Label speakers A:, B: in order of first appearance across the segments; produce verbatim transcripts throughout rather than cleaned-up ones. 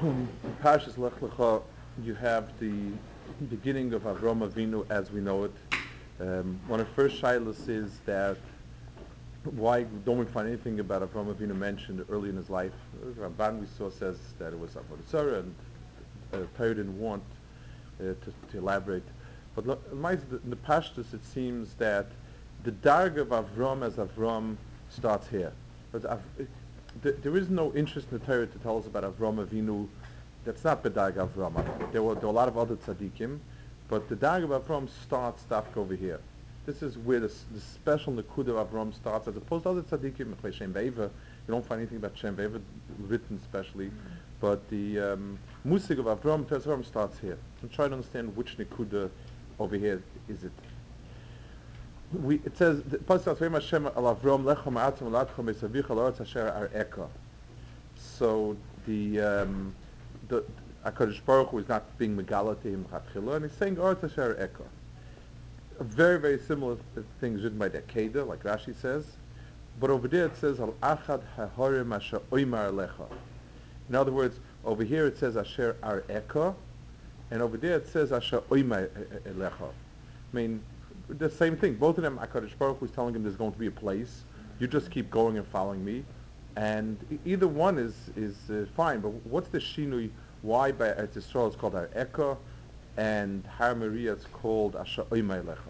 A: In Parshas Lech Lecha, you have the beginning of Avram Avinu as we know it. Um, one of the first shilas is that why don't we find anything about Avram Avinu mentioned early in his life? Ramban we saw says that it was Avodah Zarah, and uh, Torah didn't want uh, to, to elaborate. But lo- in the Pashtus it seems that the darg of Avram as Avram starts here. But Av- th- there is no interest in the Torah to tell us about Avram Avinu. That's not Bedarg Avram. There were, there were a lot of other tzaddikim, but the Darg of Avram starts stuff over here. This is where the, s- the special Nakuda of Avram starts, as opposed to other tzaddikim, like Shem Veva. You don't find anything about Shem Veva written specially, but the um, Musig of Avram, Tez Avram starts here. I'm trying to understand which Nakuda over here is it. We, it says, the Pasuk starts, V'yem Hashem al Avram, Lechem ha'atzim v'ladchem esavicha l'oretz asher ar'eka. So the um, the HaKadosh Baruch Hu is not being megala to him chatchila, and he's saying Oretz Asher Eka. A very very similar th- things written by the Akedah, like Rashi says, but over there it says Al Achad Hahorim Asher Oimar Lecha. In other words, over here it says Asher Ar Eka, and over there it says Asher Oimar Lecha. I mean, the same thing. Both of them, HaKadosh Baruch Hu is telling him there's going to be a place. You just keep going and following me. And e- either one is is uh, fine, but what's the shinui? Why by Eretz Yisrael it's called Har Eka, and Har Maria it's called Asher Oimei Lecha?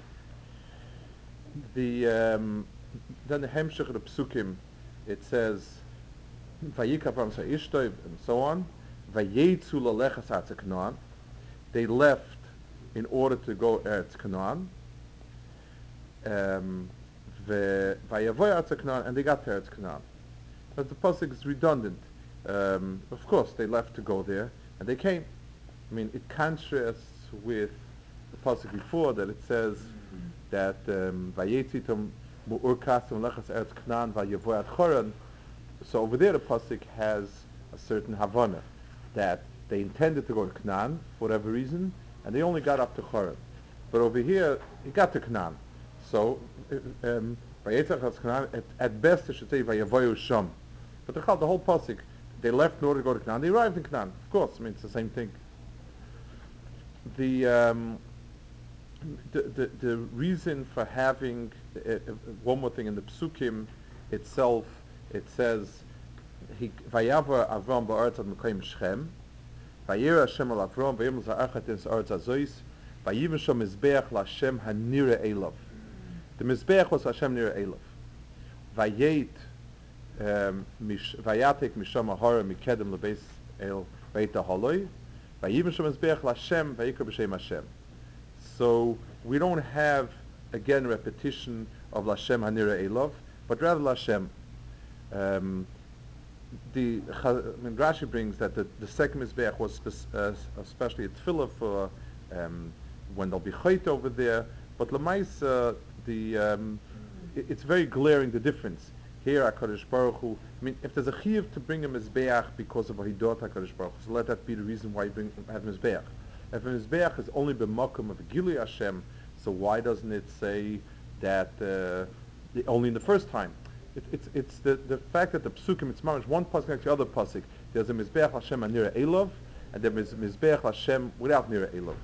A: The um, then the Hemshech of the Psukim, it says Vayikav Ram Sa'ishtoi and so on. Vayetzu Lalechas Eretz Canaan. They left in order to go Eretz Canaan. Um, Vayavoy Eretz Canaan, and they got to Eretz Canaan. But the pasuk is redundant. Um, of course, they left to go there, and they came. I mean, it contrasts with the pasuk before that it says that Vayetzitum mu'urkasim lechas eretz Canaan vayavoy Choran. So over there, the pasuk has a certain havana that they intended to go to Canaan for whatever reason, and they only got up to Choran. But over here, he got to Canaan. So, uh, um, Vayetzitum Canaan, at, at best, it should say vayavoyu sham. But the, the whole pasuk, they left in order to go to Canaan. They arrived in Canaan. Of course, I mean it's the same thing. The um, the, the the reason for having uh, uh, one more thing in the psukim itself, it says, "He vayavar Avram ba'aretz ad mekayim Shechem, vayira Hashem al Avram vayim za'achat in aretz azois, vayivim sham mizbeach laHashem hanira elav." The mizbeach was Hashem nira elav. Vayet um, Vayatek Misham Ahara Mikedem Lebeis El Beit Haloi, Vayivim Shem Mizbeach Lashem Vayikra B'Shem Hashem. So we don't have again repetition of Lashem Hanira Elov, but rather Lashem. Um, the I mean, Rashi brings that the, the second Mizbeach was spe- uh, especially a tefillah for um, when there'll be chayt over there, but Lamais, uh, the um, it, it's very glaring the difference. Here, HaKadosh Baruch Hu, I mean, if there's a chiyuv to bring a Mizbeach because of a hidot HaKadosh Baruch Hu, so let that be the reason why you bring, have Mizbeach. If a Mizbeach is only b'makom of Gilui Hashem, so why doesn't it say that uh, the, only in the first time? It, it's it's the, the fact that the psukim, it's mamish one pasuk next to the other pasuk. There's a Mizbeach Hashem and Nira Elov, and there is Mizbeach Hashem without Nira Elov.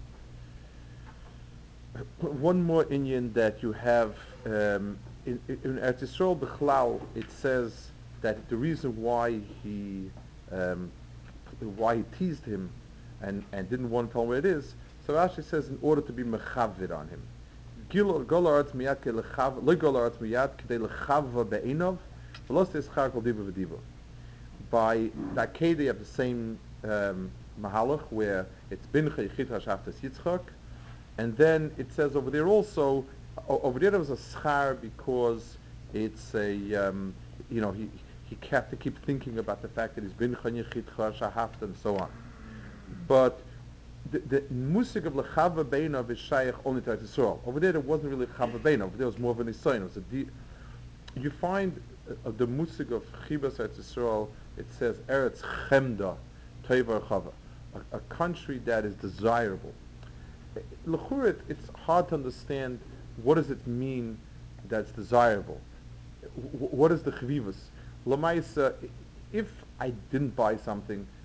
A: One more Inyan that you have um, in, in, in Eretz Yisrael B'chlal, it says that the reason why he um, why he teased him and, and didn't want to tell him where it is. So Rashi says in order to be mechavir on him. Gil gol haaretz miyad ke lechav lo gol haaretz miyad kedei lechava be'enov v'lo seschar kol diva v'diva. By the Akedah you have the same um, mahalach where it's bincha yichitra shaftas yitzchak. And then it says over there also, o- over there there was a schar because it's a, um, you know, he he had to keep thinking about the fact that he's been chanyachitcha shahaft and so on. But the, the musik of lechava beinav is shaykh only to Eretz Yisrael. Over there there wasn't really chava beinav. Over there was more of an isoyin. It was a di- you find uh, the musik of chibas Eretz Yisrael. It says Eretz chemda toivar chava, a, a country that is desirable. L'churit, it's hard to understand what does it mean that's desirable. W- what is the chvivus? Lamaisa, if I didn't buy something,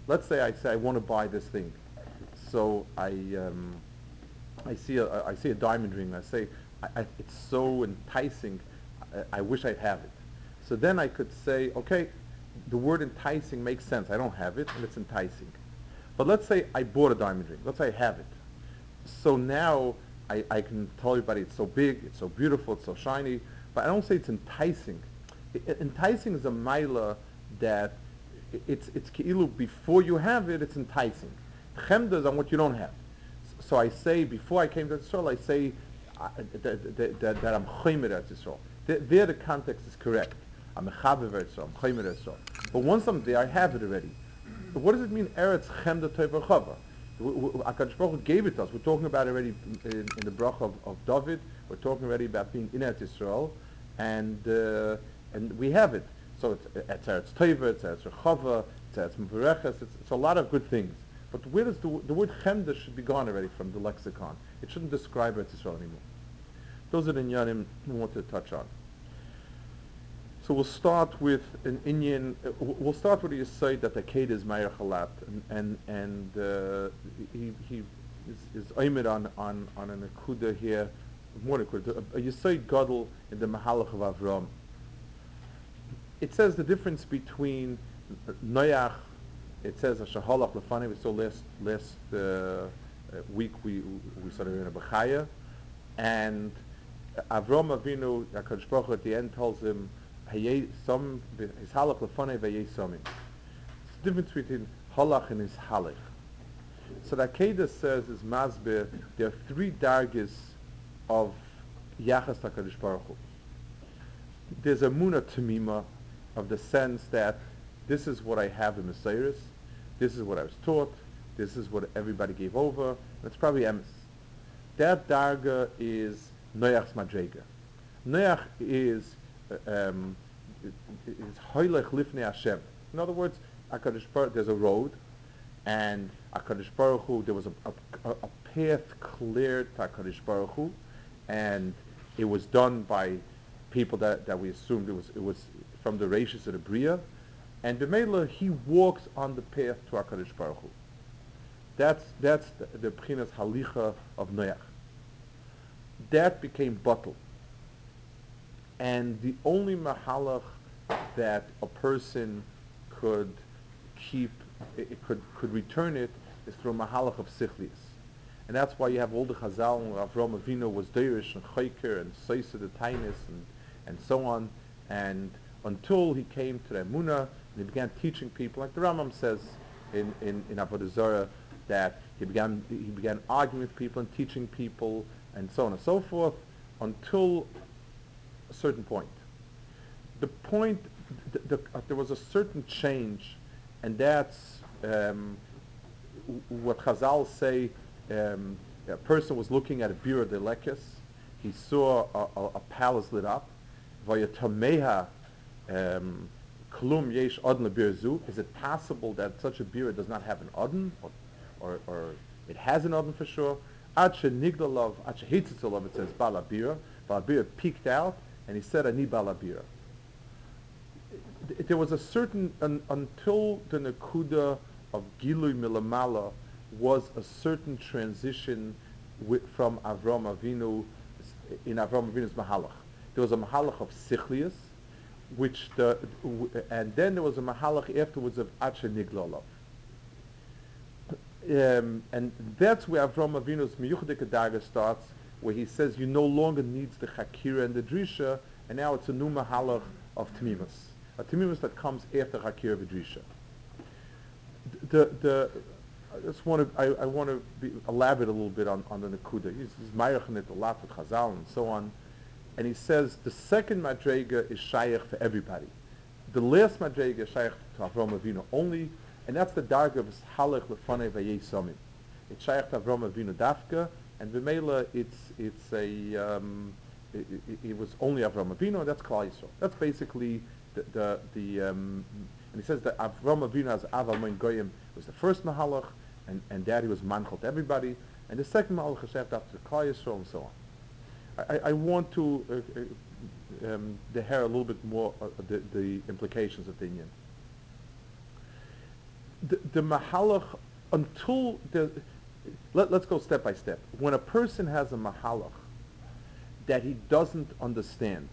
A: let's say I say I want to buy this thing. So I, um, I see a, I see a diamond ring. I say, I, I, it's so enticing. I, I wish I'd have it. So then I could say, okay, the word enticing makes sense. I don't have it, and it's enticing. But let's say I bought a diamond ring. Let's say I have it. So now I, I can tell everybody it's so big, it's so beautiful, it's so shiny, but I don't say it's enticing. I, I- enticing is a mila that i- it's it's keilu before you have it, it's enticing. Chemda is on what you don't have. S- So I say before I came to Israel, I say uh, that, that, that, that I'm chaymer at Israel. There, there the context is correct. I'm a chaver at Israel, I'm chaymer at Israel. But once I'm there, I have it already. But what does it mean, Eretz Chemda Tova Chava? HaKadosh Baruch Hu gave it to us. We're talking about already in, in the bracha of, of David. We're talking already about being in Eretz Yisrael, and uh, and we have it. So it's it's Eretz Tova, it's Eretz Rechava, it's Eretz Mevareches. It's, it's a lot of good things. But where does the, the word Chemda should be gone already from the lexicon? It shouldn't describe Eretz Yisrael anymore. Those are the inyanim we want to touch on. So we'll start with an Indian. Uh, we'll start with the aside that the Ked is Meir Chalat, and and, and uh, he he is, is aimed on on on an akuda here, more akuda, a Yisayid Gadol in the Mahalach of Avram. It says the difference between Noach. It says a Shahalach Lefani. We saw last last uh, uh, week we we started in a Bechaya, and Avram Avinu, HaKadosh Baruch Hu at the end tells him, "Hayei some his halach lefanei v'yei somim." It's the difference between halach and his halach. So the Akedah says is masbir. There are three dargis of Yachas HaKadosh Baruch Hu. There's a muna tamima of the sense that this is what I have in Messiahs, this is what I was taught, this is what everybody gave over. That's probably emes. That darga is Noach's madrega. Noach is uh, um, is hoylech lifnei Hashem. In other words, HaKadosh Baruch, there's a road, and HaKadosh Baruch Hu, there was a, a, a path cleared to HaKadosh Baruch Hu, and it was done by people that, that we assumed it was it was from the Rashis of the Bria, and B'meila he walks on the path to HaKadosh Baruch Hu. That's that's the, the B'chinas Halicha of Noach. That became bottle. And the only mahalach that a person could keep, it, it could could return it, is through a mahalach of sichlius. And that's why you have all the Chazal, Avram Avinu was Deirish and Chayker and Seisa the Tainis and, and so on. And until he came to the Emunah and he began teaching people, like the Rambam says in, in, in Avodah Zarah, that he began he began arguing with people and teaching people and so on and so forth until a certain point. The point, the, the, uh, there was a certain change, and that's um, w- what Chazal say. Um, a person was looking at a Bira de Lekes. He saw a, a, a palace lit up. Vayatameha um, klum yesh odin lebir zu. Is it possible that such a Bira does not have an odin, or, or, or it has an odin for sure? Ad she nigdalov, ad she hitzitzolov, it says balabira. Balabira peeked out, and he said, "Ani balabira." There was a certain, un, until the Nakuda of Gilui Milamala was a certain transition wi- from Avram Avinu, in Avram Avinu's Mahalach. There was a Mahalach of Sichlius, which the, w- and then there was a Mahalach afterwards of Acha Niglalov. Um, and that's where Avram Avinu's Miyuchdik Adaga starts, where he says you no longer needs the Chakira and the Drisha, and now it's a new Mahalach of Tmimus. A Tmimus that comes after Chakira Vidrisha. The, the, I just want to, I, I want to be, elaborate a little bit on, on the Nakuda. He's, he's Mayachin it a lot with Chazal and so on. And he says the second Madrega is Shaykh for everybody. The last Madrega is Shaykh to Avram Avinu only, and that's the Darga of Halach Lefanei Vayei Somim. It's Shaykh to Avram Avinu Dafka, and V'meila it's, it's a, um, it, it, it was only Avram Avinu, and that's Klal Yisrael. That's basically the, the, the um, and he says that Avram Avinu as Aval Moin Goyim was the first Mahalach, and, and that he was Manchal to everybody, and the second Mahalach is Shaykh after Klal Yisrael and so on. I, I want to uh, uh, um, deher a little bit more uh, the, the implications of the Inyan. The, the mahalach, until the, let, let's go step by step. When a person has a mahalach that he doesn't understand,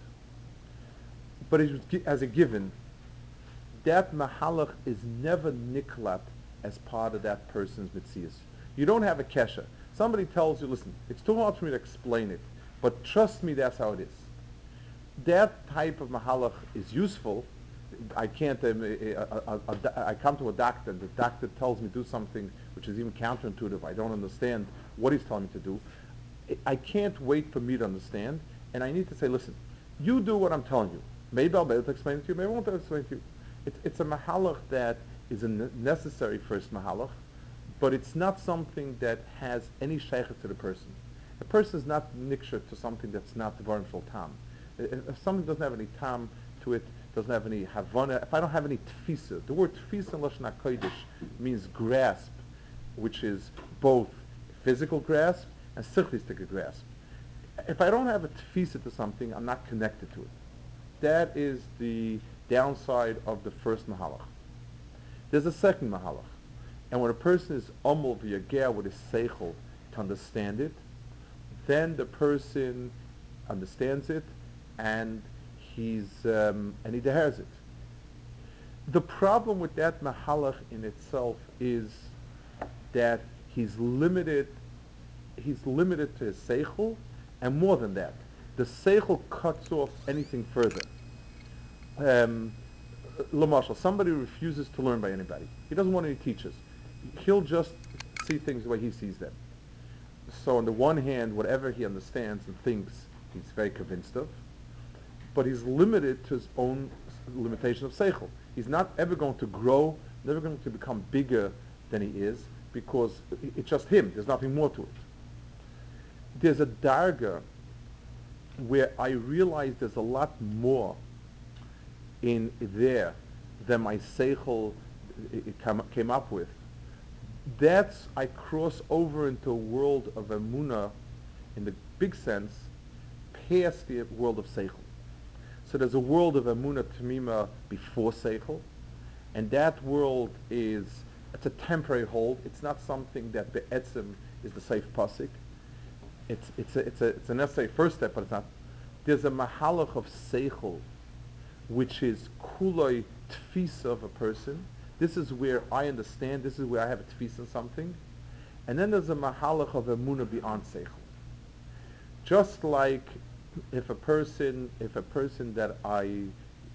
A: but is as a given, that mahalach is never niklat as part of that person's mitzias. You don't have a kesha. Somebody tells you, listen, it's too hard for me to explain it, but trust me, that's how it is. That type of mahalach is useful. I can't, um, a, a, a, a, I come to a doctor, and the doctor tells me to do something which is even counterintuitive. I don't understand what he's telling me to do. I can't wait for me to understand, and I need to say, listen, you do what I'm telling you. Maybe I'll be able to explain it to you, maybe I won't be able to explain it to you. It, it's a mahalach that is a necessary first mahalach, but it's not something that has any shaykhah to the person. A person is not niksher to something that's not the varm shel tam. If something doesn't have any tam to it, doesn't have any havana, if I don't have any tfisa, the word tfisa in Lashon HaKodesh means grasp, which is both physical grasp and sichlistic grasp. If I don't have a tfisa to something, I'm not connected to it. That is the downside of the first mahalach. There's a second mahalach. And when a person is omul v'yageh with his seichel to understand it, then the person understands it and he's um, and he deheres it. The problem with that mahalach in itself is that he's limited he's limited to his seichel, and more than that, the seichel cuts off anything further. Um, Lamashal, somebody refuses to learn by anybody. He doesn't want any teachers. He'll just see things the way he sees them. So on the one hand, whatever he understands and thinks, he's very convinced of, but he's limited to his own limitation of seichel. He's not ever going to grow, never going to become bigger than he is, because it's just him. There's nothing more to it. There's a darga where I realize there's a lot more in there than my seichel it come, came up with. That's, I cross over into a world of emunah, in the big sense, past the world of seichel. So there's a world of emunah tamima before seichel, and that world is, it's a temporary hold. It's not something that be'etzim is the safe pasik. It's, it's, a, it's, a, it's a necessary first step, but it's not. There's a mahalach of seichel, which is kuloi tfisa of a person. This is where I understand, this is where I have a tfisa in something. And then there's a mahalach of emunah beyond seichel. Just like if a person, if a person that I,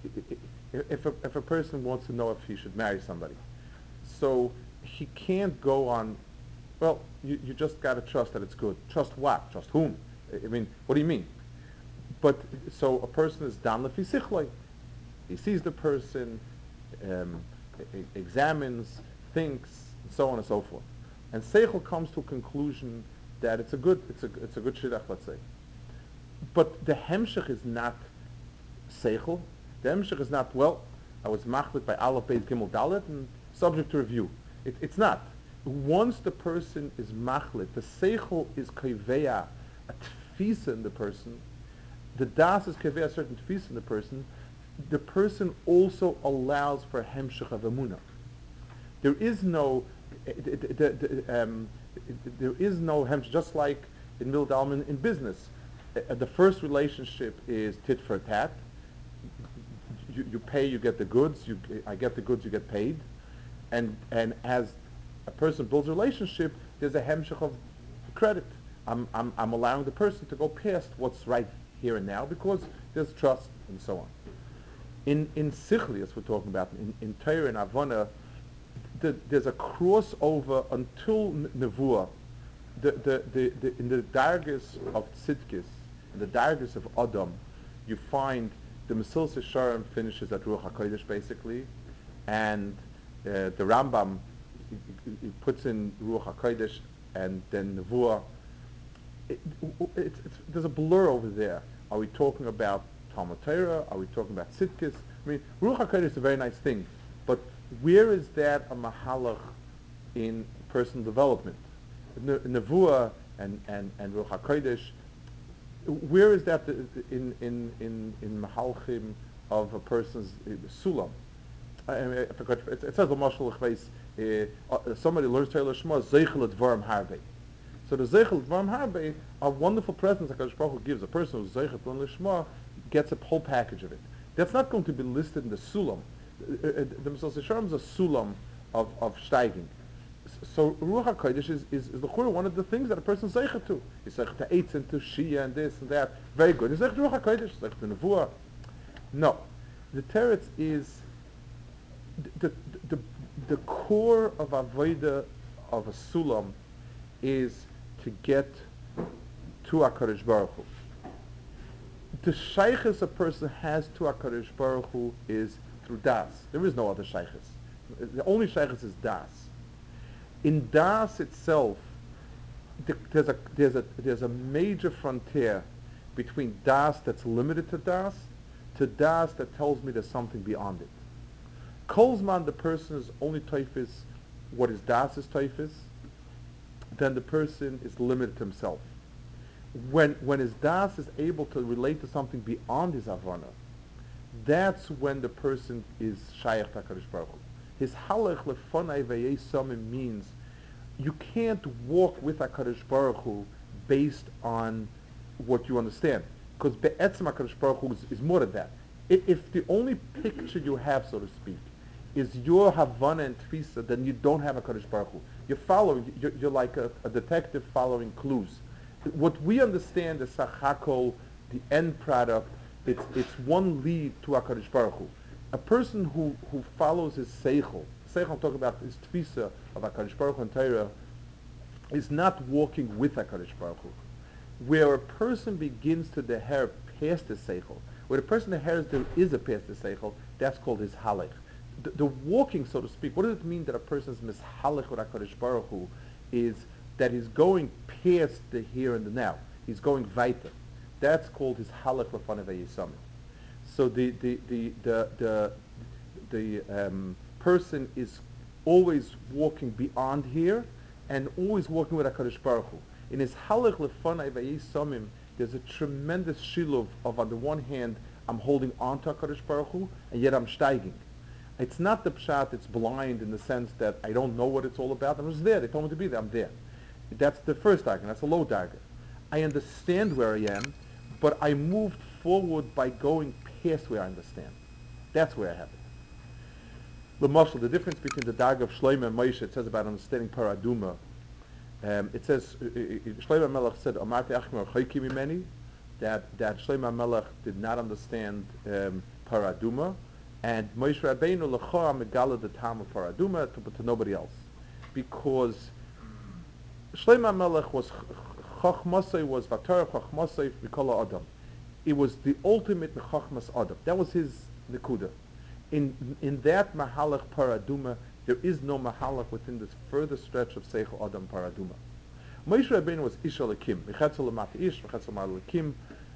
A: if a, if a person wants to know if he should marry somebody, so he can't go on, well, you, you just got to trust that it's good. Trust what? Trust whom? I mean, what do you mean? But, so a person is dan lefi sichloi. He sees the person, um, e- examines, thinks, and so on and so forth. And seichel comes to a conclusion that it's a good, it's a, it's a good shidduch, let's say. But the hemshech is not seichel. The hemshech is not, well, I was machlit by Aleph, Beis, Gimel, Dalet, and subject to review. It, it's not. Once the person is machlit, the seichel is kaiveya, a tfisa in the person. The das is kaiveya, a certain tfisa in the person. The person also allows for hemshech of emunah. There is no, the, the, the, um, there is no hemshech, just like in Mil Dalman in business. Uh, the first relationship is tit for tat. You, you pay, you get the goods. You, I get the goods, you get paid. And and as a person builds a relationship, there's a hemshech of credit. I'm, I'm, I'm allowing the person to go past what's right here and now because there's trust and so on. In in Sichli, as we're talking about, in, in Torah and Avona, the, there's a crossover until Nevuah. The, the, the, the, in the dargis of Tzidkis, in the dargis of Adam, you find the Mesilas Yesharim finishes at Ruach HaKodesh basically, and uh, the Rambam he, he, he puts in Ruach HaKodesh and then Nevuah. It, it, it's, it's, there's a blur over there. Are we talking about Talmud Torah? Are we talking about Tzidkis? I mean, Ruach HaKodesh is a very nice thing, but where is that a mahalach in personal development? Nevuah and, and, and Ruach HaKodesh, where is that in, in, in, in mahalchim of a person's uh, sulam? I mean, if I could, it, it says the Mashal Chveis, uh, somebody learns Torah Shema, Zeichel Dvarim Harbe. So the Zeichel Dvarim Harbe, a wonderful presence that HaKadosh Baruch Hu gives. A person who's Zeichel Dvarim Lishma gets a whole package of it. That's not going to be listed in the Sulam. Uh, uh, the Mesilas Yesharim is a Sulam of, of steiging. So Ruach HaKodesh is, is, is the one of the things that a person is Zeichel to. He's Zeichel to Eitz and to Shia and this and that. Very good. He's Zeichel to Ruach HaKodesh, Zeichel to Nevuah. No. The teretz is the, the, the, the core of Avodah of a Sulam is to get to HaKadosh Baruch Hu. The shaykhis a person has to HaKadosh Baruch Hu is through das. There is no other shaykhis. The only shaykhis is das. In das itself, there's a, there's a, there's a major frontier between das that's limited to das to das that tells me there's something beyond it. Kolzman, the person is only taifis what his das is taifis, then the person is limited to himself. When when his das is able to relate to something beyond his avana, that's when the person is shayach HaKadosh Baruch Hu. His halach lefonai ve'yesamim means you can't walk with HaKadosh Baruch Hu based on what you understand. Because be'etzem HaKadosh Baruch Hu is, is more than that. If, if the only picture you have, so to speak, is your Havana and Tfisa, then you don't have HaKadosh Baruch Hu. You're following, you're, you're like a, a detective following clues. What we understand is Sachakol, the end product, it's, it's one lead to HaKadosh Baruch Hu. A person who, who follows his Seichel, Seichel I'm talking about his Tfisa of HaKadosh Baruch Hu and Torah, is not walking with HaKadosh Baruch Hu. Where a person begins to deher past the Seichel, where the person dehers there is a past the Seichel, that's called his Halech. The, the walking, so to speak, what does it mean that a person is mishalech with HaKadosh Baruch Hu? Is that he's going past the here and the now. He's going weiter. That's called his halach lefanav yisamim. So the the the the the, the um, person is always walking beyond here and always walking with HaKadosh Baruch Hu. In his halach lefanav yisamim, there's a tremendous shilov of, on the one hand, I'm holding on to HaKadosh Baruch Hu, and yet I'm steiging. It's not the pshat, it's blind in the sense that I don't know what it's all about. I'm just there. They told me to be there. I'm there. That's the first darga. That's a low darga. I understand where I am, but I moved forward by going past where I understand. That's where I have it. The mashal, the difference between the darga of Shlomo and Moshe, it says about understanding paraduma. Um, it says, uh, uh, Shlomo Melech said, Amarti achmer choyki mimeni, that, that Shlomo Melech did not understand um, paraduma, and Moshe Rabbeinu l'chora megala the time of paraduma to, to nobody else. Because Shlomo Melech was chachmasei was vatar chachmasei v'kol adam. It was the ultimate chachmas adam. That was his nekuda. In in that mahalach paraduma, there is no mahalach within this further stretch of seichel adam paraduma. Moshe Rabbeinu was ish alakim, v'chetzel l'mat ish, v'chetzel l'alakim.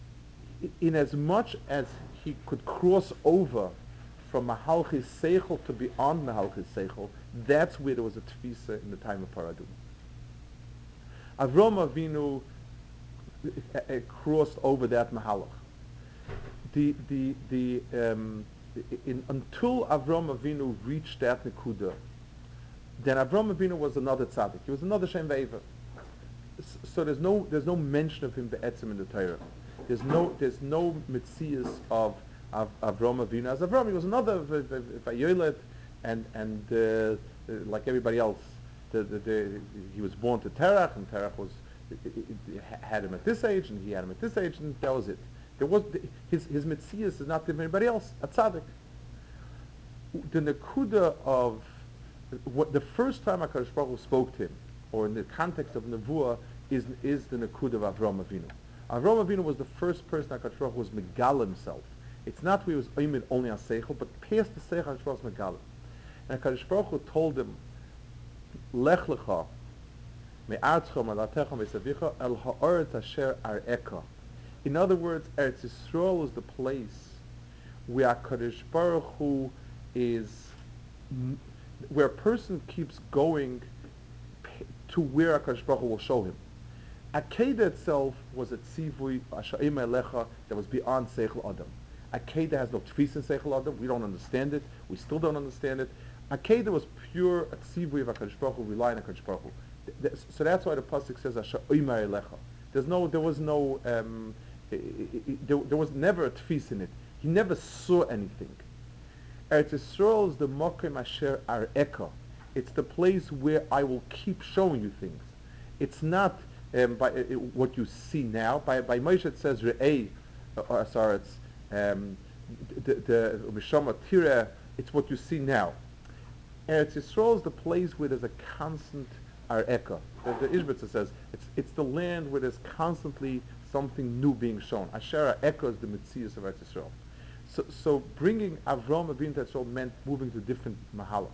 A: In as much as he could cross over from mahalchis seichel to beyond mahalchis seichel, that's where there was a tfisa in the time of paraduma. Avram Avinu uh, uh, crossed over that mahalach. The the the um, in, until Avram Avinu reached that nekuda, then Avram Avinu was another tzaddik. He was another Shem Ve'eva. So there's no there's no mention of him be'etzim in the Torah. There's no there's no mitzias of of Avram Avinu as Avram. He was another Vayolet, and and uh, like everybody else. The, the, the, he was born to Terach, and Terach was it, it, it had him at this age, and he had him at this age, and that was it. There was his his mitzias is not different from anybody else. A tzaddik. The nekuda of what the first time HaKadosh Baruch Hu spoke to him, or in the context of nevuah, is is the nekuda of Avram Avinu. Avram Avinu was the first person HaKadosh Baruch Hu was megal himself. It's not where he was oimid only on seichel, but past the seichel HaKadosh Baruch Hu was megal. And HaKadosh Baruch Hu told him, Lech lecha me'artzcha malatecha me'savicha el ha'oretz asher ar'eka. In other words, Eretz Yisrael is the place where HaKadosh Baruch Hu is, where a person keeps going to where HaKadosh Baruch Hu will show him. Akedah itself was a tzivui asha'im elecha that was beyond seichel adam. Akedah has no tfis in Seichel Adam. We don't understand it. We still don't understand it. Akedah was pure atzivui of HaKadosh Baruch Hu, relying on HaKadosh Baruch Hu. Th- th- So that's why the pasuk says Asher Oymar Elecha. There's no, there was no, um, i- i- i- there, there was never a tfis in it. He never saw anything. Eretz Yisrael is the Mokim Asher Ar'eka. It's the place where I will keep showing you things. It's not um, by uh, what you see now. By by Moshe it says Re'ei, uh, uh, sorry, it's um, the the Mishama Tira. It's what you see now. Eretz Yisrael is the place where there's a constant Ar'eka. The, the Ishbitzer says it's it's the land where there's constantly something new being shown. Asher Ar'eka is the Metzias of Eretz Yisrael. So, so bringing Avram Avinu to Yisrael meant moving to different mahalach.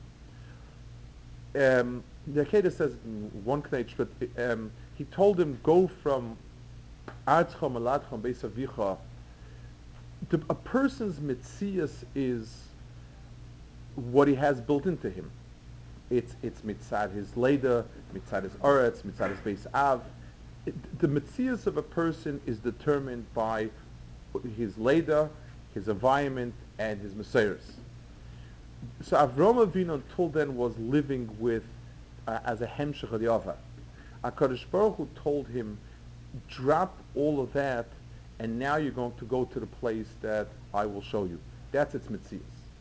A: Um, the Akedah says in one knetch, but um, he told him go from Artzcha Maladcha Beis Avicha. The- A person's mitzias is what he has built into him. It's it's mitzad his leda, mitzad his oretz, mitzad his beis av. It, the mitzias of a person is determined by his leda, his environment, and his mesiris. So Avram Avinu until then was living with uh, as a hemshech of the Ava. HaKadosh Baruch Hu told him, drop all of that, and now you're going to go to the place that I will show you. That's its mitzias.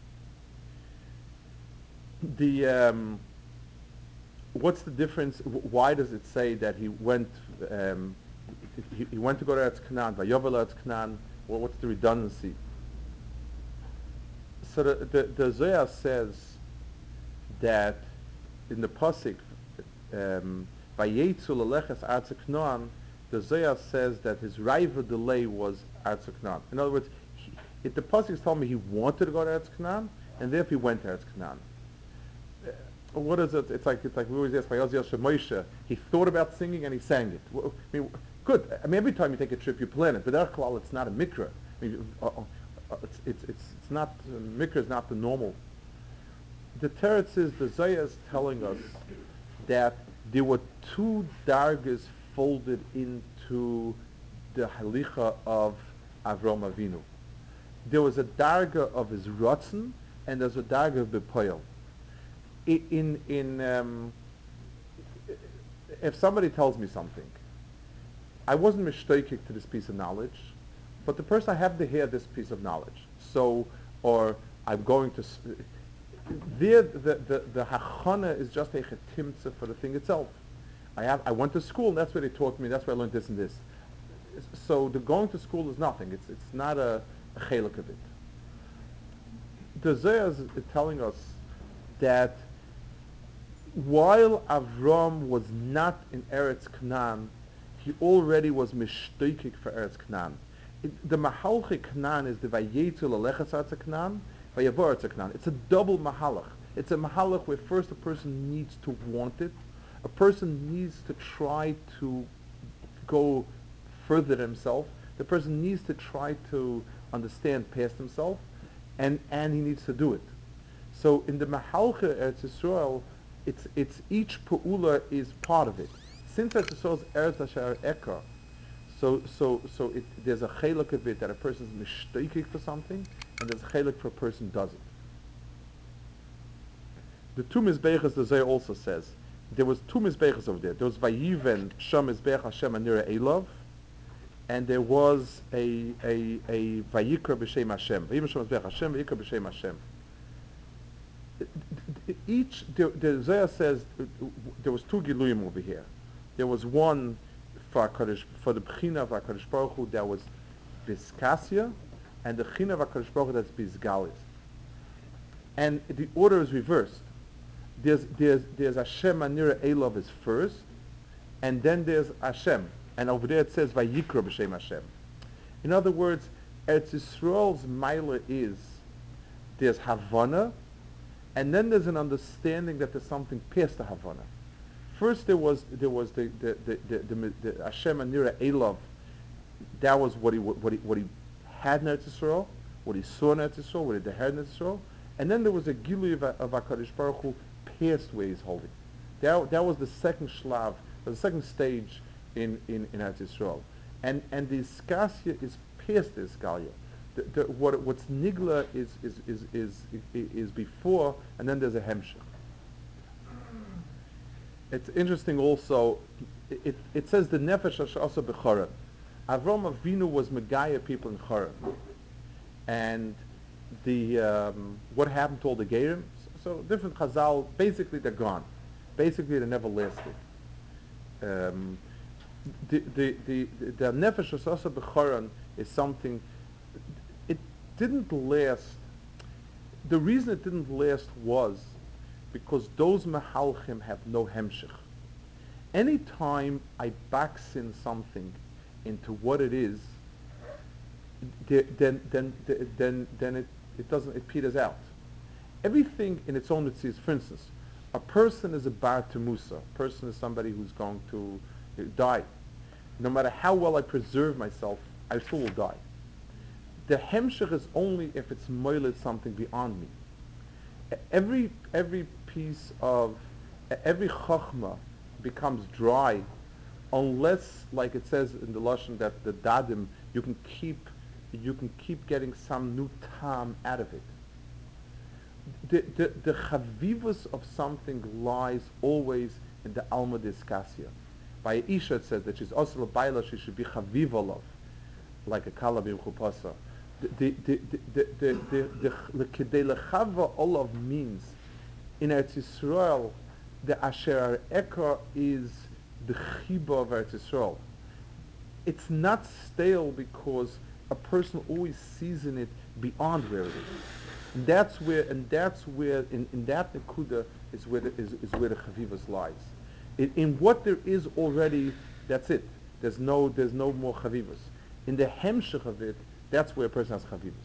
A: The um, what's the difference? wh- Why does it say that he went? Um, he, he went to go to Eretz Canaan. Vayovel Eretz Canaan. Well, what's the redundancy? So the the, the Zohar says that in the pasuk, um, Vayetzu leleches Artz Canaan, the Zohar says that his rival delay was Artz Canaan. In other words, he, if the pasuk is telling me he wanted to go to Eretz Canaan, and therefore he went to Eretz Canaan. Uh, What is it? It's like it's like we always ask by Oziel Moshe. He thought about singing and he sang it. Well, I mean, good. I mean, every time you take a trip, you plan it. But Erklal, it's not a mikra. I mean, uh, uh, uh, it's, it's it's it's not uh, mikra is not the normal. The teretz is the Zohar is telling us that there were two dargas folded into the halicha of Avram Avinu. There was a darga of his rotzen, and there's a darga of bepoil. I- In in um, if somebody tells me something, I wasn't mishtakik to this piece of knowledge, but the person I have to hear this piece of knowledge. So, or I'm going to. s- There, the the the hachana is just a chetimtza for the thing itself. I have I went to school, and that's where they taught me. That's where I learned this and this. So the going to school is nothing. It's it's not a, a chelik of it. The Zohar is telling us that while Avram was not in Eretz Canaan, he already was mishtoikik for Eretz Canaan. It, the Mahalchi Canaan is the Vayetzu Lelechas Eretz Canaan, Vayavor Eretz Canaan. It's a double Mahalach. It's a Mahalach where first a person needs to want it, a person needs to try to go further himself, the person needs to try to understand past himself, and, and he needs to do it. So in the Mahalcha Eretz Yisrael, it's it's each Pa'ula is part of it. Since Eretz Yisrael is Eretz Asher Eka, so so so it, there's a chelik of it that a person is mishtakik for something, and there's a chelik for a person doesn't. The two mizbeches the Zohar also says there was two mizbeches over there. There was Vayiven Sham Mizbech Hashem Anira Elov, and there was a a a Vayikra b'Shem Hashem. Vayiven Sham Mizbech Hashem Vayikra b'Shem Hashem. Each the, the Zohar says uh, there was two Giluyim over here. There was one for Hakadosh, for the Bechina of Hakadosh Baruch Hu that was Biskasia, and the Bechina of Hakadosh Baruch Hu that's Bizgalis. And the order is reversed. There's there's there's Hashem Anira Elov is first, and then there's Hashem, and over there it says Vayikra b'Shem Hashem. In other words, Eretz Yisrael's Maila is there's Havana, and then there's an understanding that there's something past the Havana. First there was there was the the the, the, the, the Hashem Anira Elov. That was what he what he what he had in Eretz Yisrael, what he saw in Eretz Yisrael, what he had in Eretz Yisrael, and then there was a Gilui of, of Hakadosh Baruch Hu past where he's holding. That that was the second shlav, the second stage in in in Eretz Yisrael, and and the Iskasia is past the Iskalia. The, the, what, what's nigla is, is, is, is, is, is before, and then there's a hemshech. It's interesting also, it, it says the nefesh asher asa b'choran. Avram Avinu was Megaya people in Choran. And the, um, what happened to all the Gerim? So, so different Chazal, basically they're gone. Basically they never lasted. Um, the, the, the, the, the nefesh asher asa b'choran is something, it didn't last. The reason it didn't last was because those Mahalchim have no hemshech. Anytime I backsin something into what it is, then then then then, then it, it doesn't it peters out. Everything in its own mitzvah. For instance, a person is a bar to Musa. A person is somebody who's going to uh, die. No matter how well I preserve myself, I still will die. The hemshech is only if it's moiled something beyond me. Every every piece of every chachma becomes dry unless, like it says in the lashon, that the dadim you can keep you can keep getting some new tam out of it. The the, the chavivus of something lies always in the alma diskasia. By Isha it says that she's also a baila, she should be chaviva love, like a kalabim chupasa. The the the the the the the kedei lechava olav means in Eretz Yisrael the asher ekar is the chiba of Eretz Yisrael. It's not stale because a person always sees in it beyond where it is. And that's where, and that's where, in, in that nekuda is where the, is, is where the chavivas lies. In, in what there is already, that's it. There's no, there's no more chavivas. In the hemshech of it, that's where a person has chavivas.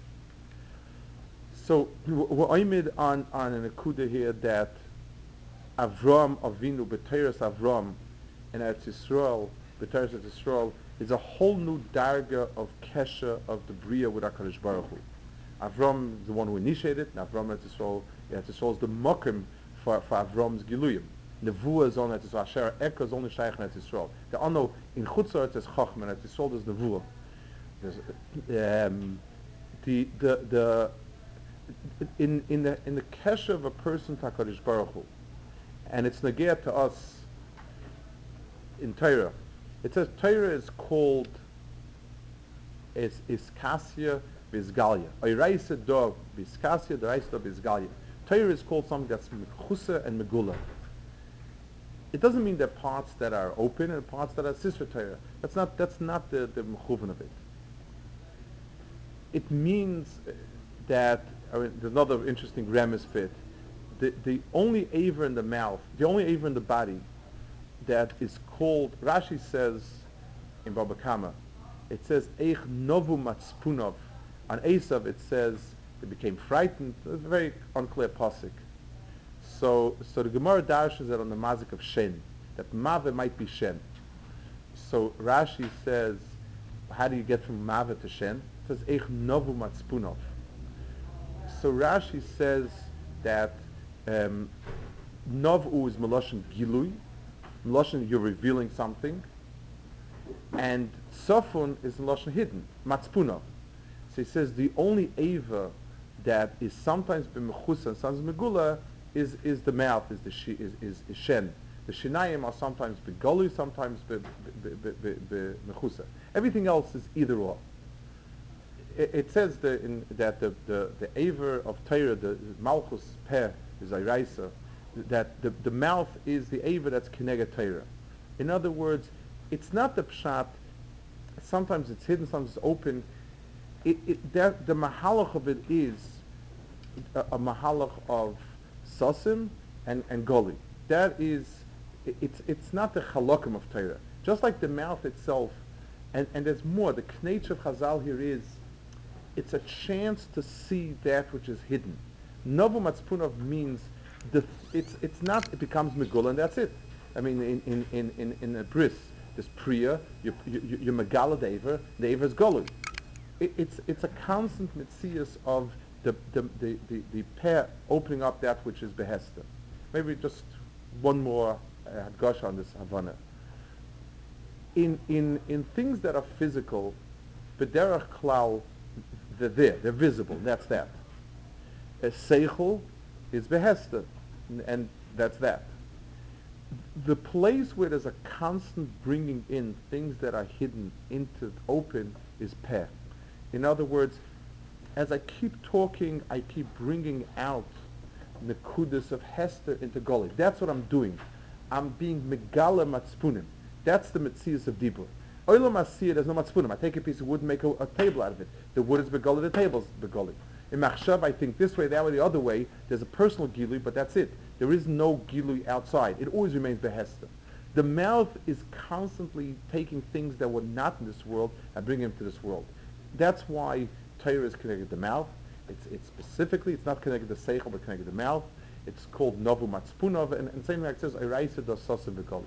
A: So we're oimid on on an nekuda here that Avram Avinu, B'Teiras Avram, and Eretz Yisrael, B'Teiras Eretz Yisrael, is a whole new darga of kesha of the bria with HaKadosh Baruch Hu. Avram is the one who initiated, and Avram Eretz Yisrael, Eretz Yisrael is the mokim for, for Avram's giluyim. Nevuah is on Eretz Yisrael, Asher Eka is only shaykh in Eretz Yisrael. There are no, in Chutz Eretz is Chacham, and Eretz Yisrael there's Nevuah. There's, um, the, the, the, in, in the, in the kesha of a person to HaKadosh Baruch Hu, and it's negea to us in Torah. It says Torah is called is iskasia bizgalia. Oiraisa do biskasia, doraisa do bizgalia. Torah is called something that's mechusa and megula. It doesn't mean there are parts that are open and parts that are sisra Torah. That's not that's not the the mechuvan of it. It means that, I mean, there's another interesting remes bit. The, the only aver in the mouth, the only aver in the body that is called, Rashi says in Baba Kama, it says, Eich novu matspunov. On Esav it says, they became frightened. It's a very unclear pasuk. So, so the Gemara darshes that on the mazik of Shen, that Mave might be Shen. So Rashi says, how do you get from Mave to Shen? It says, Eich novu matspunov. So Rashi says that um, Nov'u is Meloshin Gilui, Meloshin you're revealing something, and Sofun is Meloshin hidden, Matspunov. So he says the only Eva that is sometimes b'mechusa and sometimes megula is is the mouth, is the shi, is, is, is shen. The shinayim are sometimes begoli, sometimes b'mechusa. Everything else is either or. It, it says the, in, that the the the aver of Torah, the malchus peh is iraisa, that the, the mouth is the aver that's keneged Torah. In other words, it's not the pshat. Sometimes it's hidden, sometimes it's open. It, it, that, the mahalach of it is a, a mahalach of sasim and, and goli. That is, it, it's it's not the chalokim of Torah. Just like the mouth itself, and, and there's more. The knetch of Chazal here is, it's a chance to see that which is hidden. Novu Matzpunov means the it's it's not it becomes megula and that's it. I mean in in in in, in a bris, this priya, you you you megala the aver, the aver is golu. It, it's it's a constant mitzias of the the the the, the pair opening up that which is behester. Maybe just one more hadgasha uh, on this havana. In in in things that are physical, b'derech klal, They're there. They're visible. That's that. A seichel is behester, and, and that's that. The place where there's a constant bringing in things that are hidden into the open is peh. In other words, as I keep talking, I keep bringing out Nekudas of Hester into Goli. That's what I'm doing. I'm being Megala Matzpunim. That's the Metzias of Dibur. Oilam Asiyah, there's no Matzpunim. I take a piece of wood and make a, a table out of it. The wood is Begoli, the table is Begoli. In Machshav, I think this way, that way, the other way. There's a personal Gilui, but that's it. There is no Gilui outside. It always remains Behester. The mouth is constantly taking things that were not in this world and bringing them to this world. That's why Torah is connected to the mouth. It's, it's specifically, it's not connected to Seichel, but connected to the mouth. It's called Novu Matzpunov, and, and same like it says, Eraisa da Sasa Begol.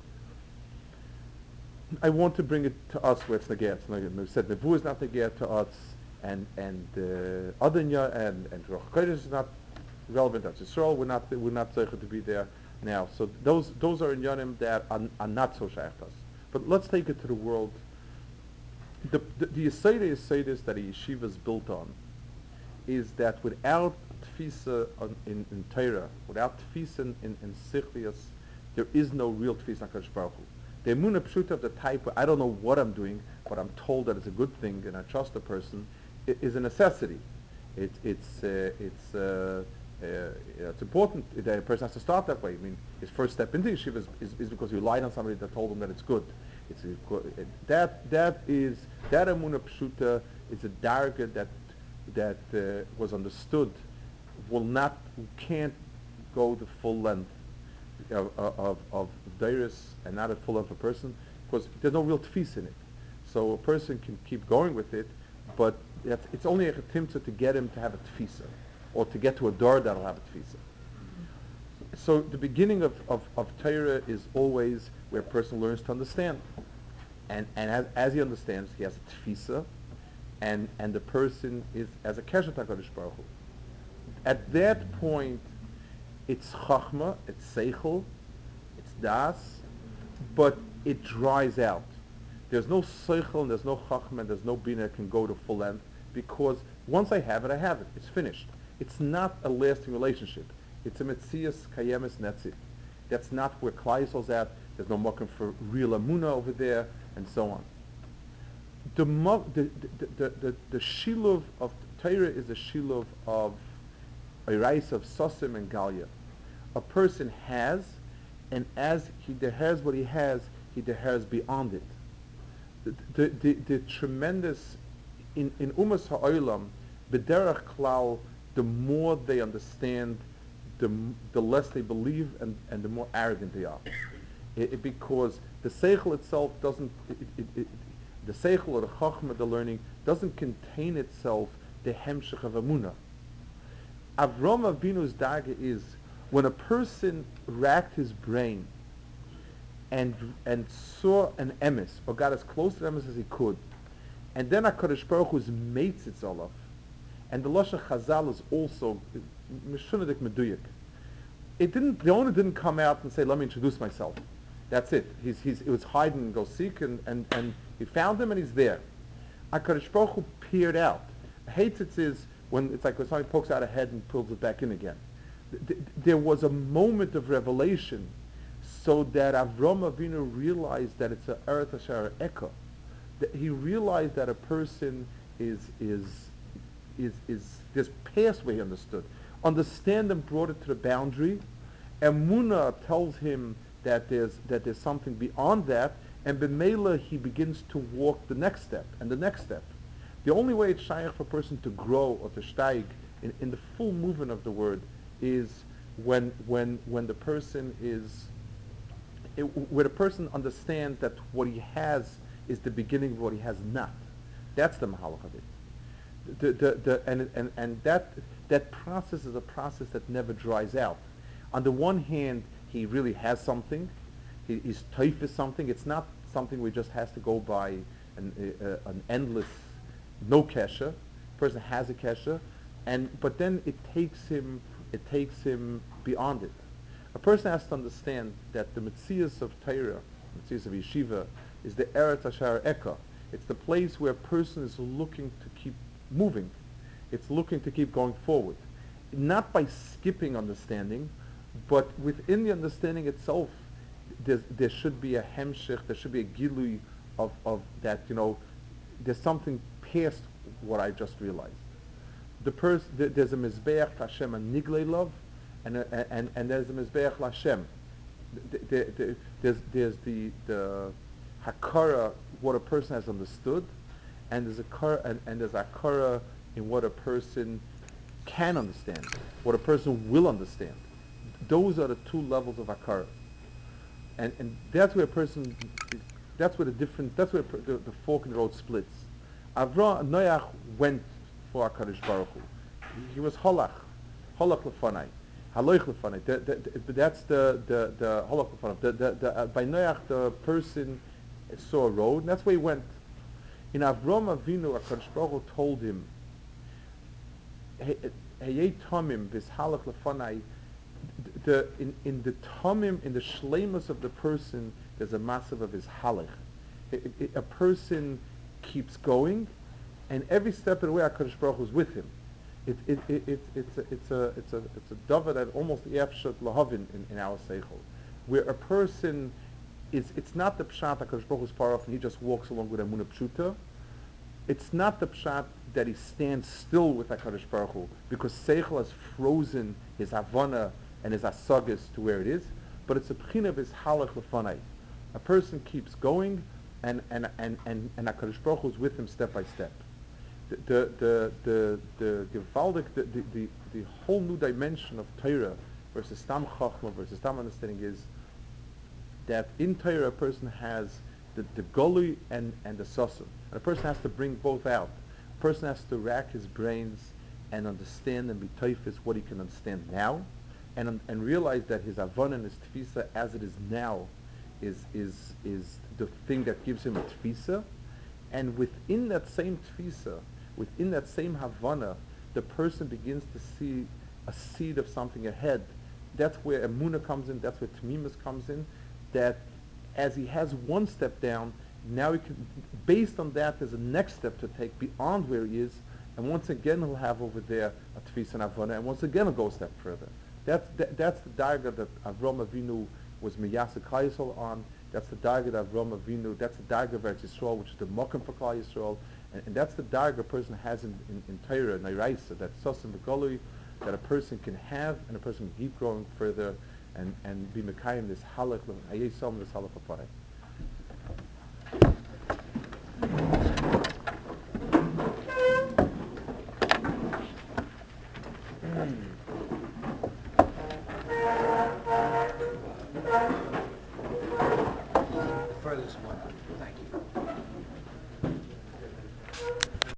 A: I want to bring it to us where it's Nager. We said Nevu is not Nager to us, and and uh, Adanya and and Ruach Kodesh is not relevant. That's Yisrael. We're not we're not zeicher to be there now. So those those are inyanim that are, are not so shaykh to us. But let's take it to the world. The the, the Yeseda Yesedis that a yeshiva is built on is that without tfisa on, in, in Torah, without tfisa in, in, in Sichlias, there is no real tfisa on Kadosh Baruch Hu. The emunah pshuta of the type where I don't know what I'm doing, but I'm told that it's a good thing and I trust the person, it is a necessity. It, it's uh, it's uh, uh, it's important that a person has to start that way. I mean, his first step into yeshiva is, is, is because he relied on somebody that told him that it's good. It's a, that that is that emunah pshuta is a darga that that uh, was understood will not can't go the full length of of, of Deiris and not a full length of a person because there's no real tfis in it. So a person can keep going with it, but it's, it's only a timtza to get him to have a tfisa or to get to a door that'll have a tfisa. So the beginning of, of, of Torah is always where a person learns to understand. And, and as, as he understands, he has a tfisa, and, and the person is as a keshet HaKadosh Baruch Hu. At that point, it's chachma, it's seichel, it's das, but it dries out. There's no seichel, and there's no chachma, and there's no bina that can go to full length, because once I have it, I have it. It's finished. It's not a lasting relationship. It's a metzias kayemis, and that's it. That's not where Klal Yisrael's at. There's no mokum for real amuna over there, and so on. The mo- the the the, the, the shiluv of Torah is a shiluv of a rice of sosim and galia. A person has, and as he has what he has, he has beyond it. The the, the, the tremendous in in umas ha'olam b'derech klal, the more they understand, the the less they believe, and, and the more arrogant they are. It, it, because the seichel itself doesn't, it, it, it, the seichel or the chachma, the learning, doesn't contain itself the hemshech of amunah. Avram Avinu's daga is when a person racked his brain and and saw an emes, or got as close to the emes as he could, and then HaKadosh Baruch Hu's mates it's olaf, and the Lashon Chazal is also mishunadik meduyik. It didn't. The owner didn't come out and say, "Let me introduce myself." That's it. He's he's. It was hide and go seek, and, and, and he found him, and he's there. HaKadosh Baruch Hu peered out. Hatetz is when it's like when somebody pokes out a head and pulls it back in again. Th- th- there was a moment of revelation, so that Avram Avinu realized that it's a Eretz Asher Eka. That he realized that a person is is is is this past way he understood. Understand and brought it to the boundary. Emunah tells him that there's that there's something beyond that, and b'meila he begins to walk the next step and the next step. The only way it's shaykh for a person to grow or to steig in, in the full movement of the word is when when when the person is it, where the person understands that what he has is the beginning of what he has not. That's the mahalach of it. The, the, the, and, and, and that that process is a process that never dries out. On the one hand, he really has something. He, he's toif is something. It's not something where he just has to go by an, uh, an endless no kesha. Person has a kesha, and but then it takes him it takes him beyond it. A person has to understand that the metzias of Torah, metzias of yeshiva, is the Eretz Asher Eka. It's the place where a person is looking to keep moving. It's looking to keep going forward. Not by skipping understanding, but within the understanding itself, there's, there should be a hemshich, there should be a gilui of, of that, you know, there's something past what I just realized. The pers- the, there's a mizbeach Hashem and niglei love, and, a, and, and there's a mizbeach Hashem. The, the, the, there's, there's the, the hakara, what a person has understood, and there's a kara, and, and there's hakara in what a person can understand, what a person will understand. Those are the two levels of hakara, and and that's where a person, is, that's where the difference, that's where the, the fork in the road splits. Avram Noach went for HaKadosh Baruch Hu. He, he was holach, holach lefanai, haloich lefanai. The, the, the, that's the the the holach lefanai. The, the, the, uh, by Noach, the person saw a road, and that's where he went. In Avram Avinu, HaKadosh Baruch Hu told him, Heyei Tomim v'ishalach lefanai. The in, in the Tomim, in the shleimus of the person, there's a massive of his halach. It, it, a person keeps going, and every step of the way, HaKadosh Baruch Hu is with him. It, it, it, it, it's a it's a it's a it's a davar that almost yafshat lahavin in, in our seichel, where a person is. It's not the pshat HaKadosh Baruch Hu is far off and he just walks along with Emunah Pshuta. It's not the pshat that he stands still with HaKadosh Baruch Hu because seichel has frozen his havana and his asagas to where it is, but it's a pchina of his halach lefanai. A person keeps going, and and and and and HaKadosh Baruch Hu is with him step by step. The the the the the gewaldig, the, the the the whole new dimension of Torah versus Stam Chachma versus Stam understanding is that in Torah a person has the the golui and and the sosum, and a person has to bring both out. A person has to rack his brains and understand and be toifis what he can understand now, and and realize that his avon and his tfisa as it is now is is is the thing that gives him a tfisa, and within that same tfisa, within that same havana, the person begins to see a seed of something ahead. That's where emuna comes in. That's where tamimus comes in. That as he has one step down, now he can, based on that, there's a next step to take beyond where he is, and once again he'll have over there a tfisa and havana, and once again he'll go a step further. That's that, that's the darga that Avram Avinu was miyasek Klal Yisrael on. That's the darga that Avram Avinu. That's the darga of Eretz Yisrael, which is the mokum for Klal Yisrael, and, and that's the darga a person has in in, in Torah, Nairaisa, that sosim v'golui, that a person can have, and a person can keep growing further, and and be mekayim this halach, ayei som this halach apanai.
B: Furthest one. Thank you.